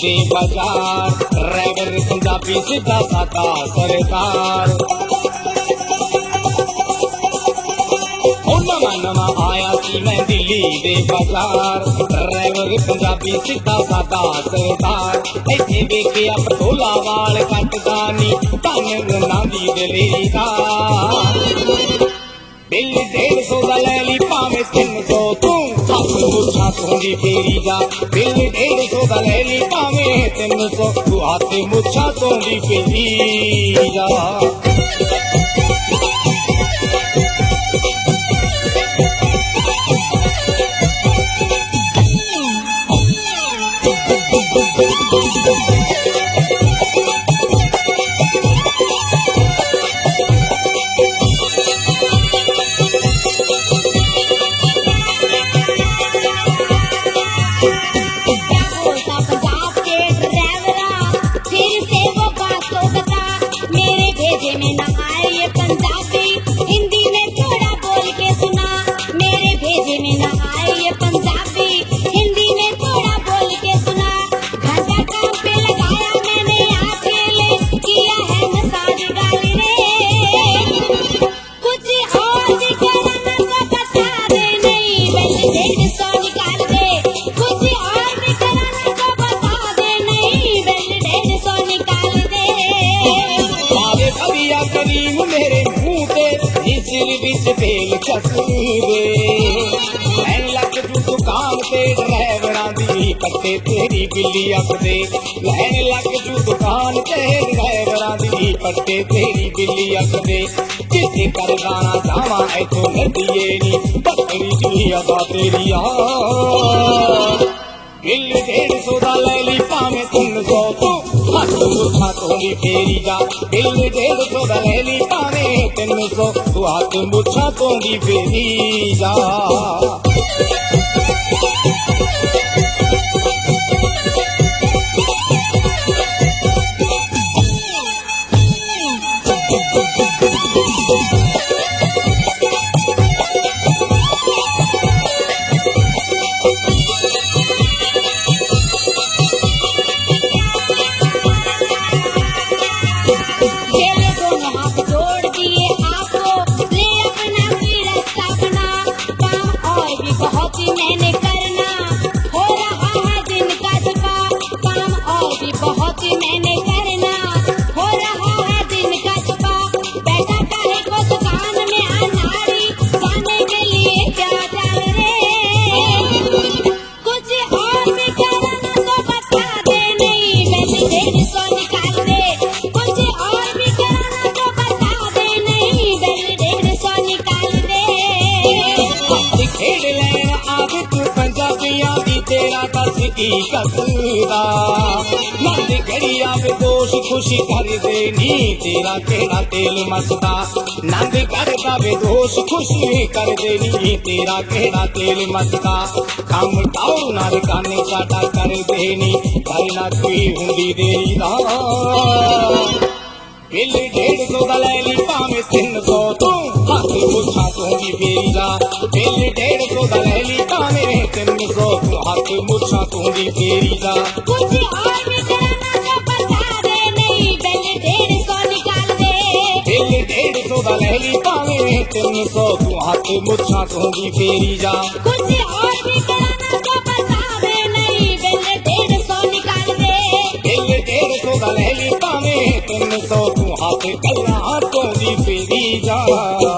दे बाजार, ड्राइवर पंजाबी सीधा सादा सरदार। नवा नवा आया सी मैं दिल्ली दे बाजार, ड्राइवर पंजाबी सीधा सादा सरदार। इत्थे वेखिया पटोला वाल कटदा नी धन नांदी दलेरी दा। बिल 150 दा लै ली भावें 300 तू हथ मुछां तोंदी फेरी जा। बिल 150 दा लै ली भावें 300 तू हथ मुछां तोंदी फेरी जा। तेल चस दे लैन लग जू दुकान ते ड्राइवरां दी पट्टे तेरी बिल्ली अख दे। लैन लग जू दुकान ते ड्राइवरां दी पट्टे तेरी बिल्ली अख दे। जिथे कर गाना जावा इथों नदिए नी बकरी जी अदा तेरी आ। बिल 150 दा लै ली भावें 300 तू हथ मुछां तोंदी फेरी जा। बिल 150 दा लै ली भावें 300 तू हथ मुछां तोंदी फेरी जा। की कसदा नंद घड़िया बेदोश खुशी कर दे नी तेरा केड़ा तेल मचदा। नंद करदा बेदोश खुशी कर दे नी तेरा केड़ा तेल मचदा। कम टाऊ नाल काने साडा कर दे नी करना कोई हुंदी देरी दा। बिल 150 दा लै ली भावें 300 तू हथ मुछां तोंदी फेरी जा। बिल 150 दा लै ली भावें 300 तू हथ मुछां तोंदी फेरी जा। कुछ और भी करना तो बता दे नहीं बिल 150 निकाल दे। बिल 150 दा लै ली भावें 300 तू हथ मुछां तोंदी फेरी जा। कुछ और भी करना तो बता दे नहीं बिल 150 निकाल दे। बिल 150 दा लै ली भावें 300 तू हथ कल्ला तोंदी फेरी जा।